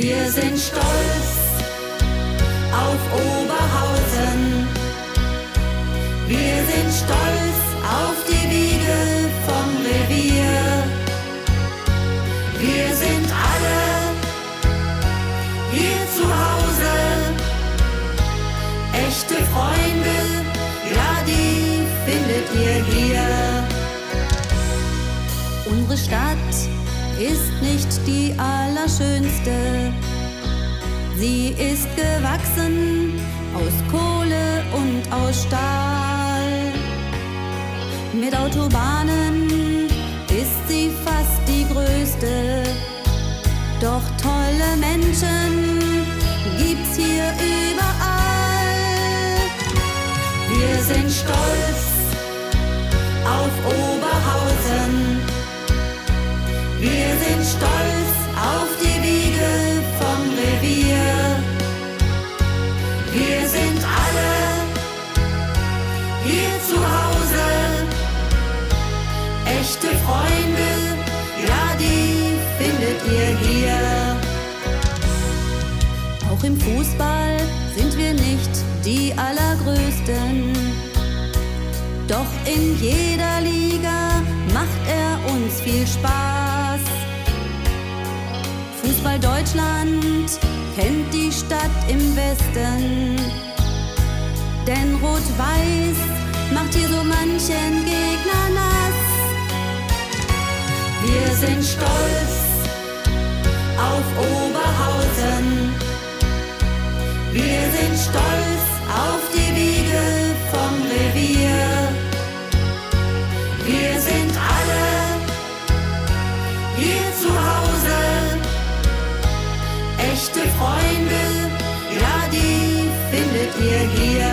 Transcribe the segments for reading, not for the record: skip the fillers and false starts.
Wir sind stolz auf Oberhausen. Wir sind stolz auf die Wiege vom Revier. Wir sind alle hier zu Hause. Echte Freunde, ja, die findet ihr hier. Unsere Stadt ist nicht die allerschönste. Sie ist gewachsen aus Kohle und aus Stahl. Mit Autobahnen ist sie fast die größte. Doch tolle Menschen gibt's hier überall. Wir sind stolz auf Oberhausen. Wir sind stolz auf die Wiege vom Revier. Wir sind alle hier zu Hause. Echte Freunde, ja, die findet ihr hier. Auch im Fußball sind wir nicht die Allergrößten. Doch in jeder Liga macht er uns viel Spaß. Fußball Deutschland kennt die Stadt im Westen. Denn Rot-Weiß macht hier so manchen Gegner nass. Wir sind stolz auf Oberhausen. Wir sind stolz auf die Wiege vom Revier. Wir sind alle hier zu Hause. Echte Freunde, ja, die findet ihr hier.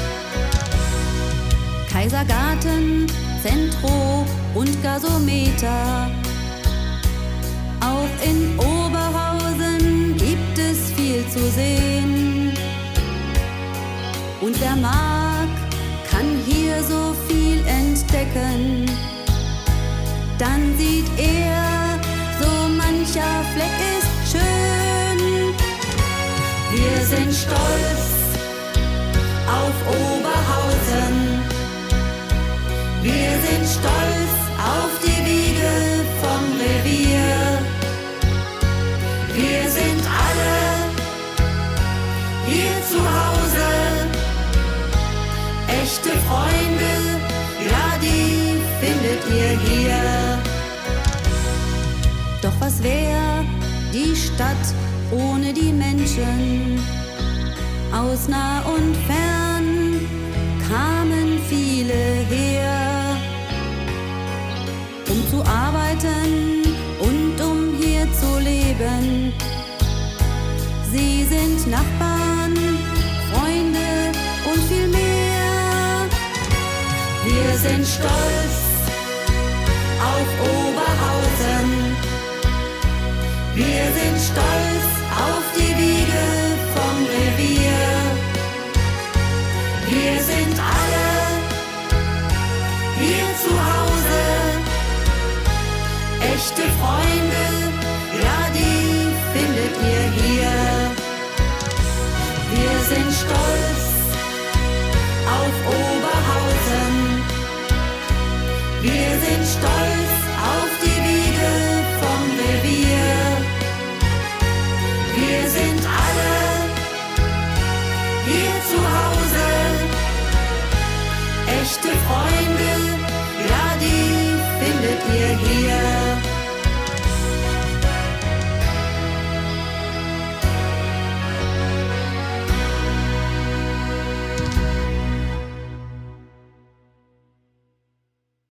Kaisergarten, Zentro und Gasometer. Auch in Oberhausen gibt es viel zu sehen. Und wer mag, kann hier so viel entdecken. Dann sieht er, so mancher Fleck ist schön. Wir sind stolz auf Oberhausen. Wir sind stolz auf die Wiege vom Revier. Wir sind alle hier zu Hause. Echte Freunde, ja, die findet ihr hier. Doch was wär die Stadt ohne die Menschen? Aus nah und fern kamen viele her, um zu arbeiten und um hier zu leben. Sie sind Nachbarn, Freunde und viel mehr. Wir sind stolz auf Oberhausen. Wir sind stolz auf die Wiege vom Revier. Wir sind alle hier zu Hause. Echte Freunde, ja, die findet ihr hier. Wir sind stolz auf Oberhausen. Wir sind stolz auf die Wiege vom Revier. Wir sind alle hier zu Hause. Echte Freunde.